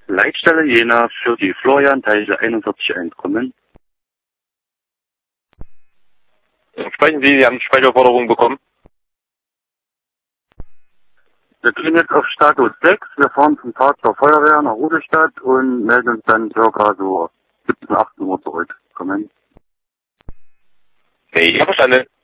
Leitstelle Jena für die Florian Teile 41 kommen. Sprechen Sie haben Speicherforderungen bekommen? Wir gehen jetzt auf Status 6. Wir fahren zum Tag zur Feuerwehr nach Rudolstadt und melden uns dann circa so 17, 18 Uhr zurück. Kommen. Nee, ich habe verstanden.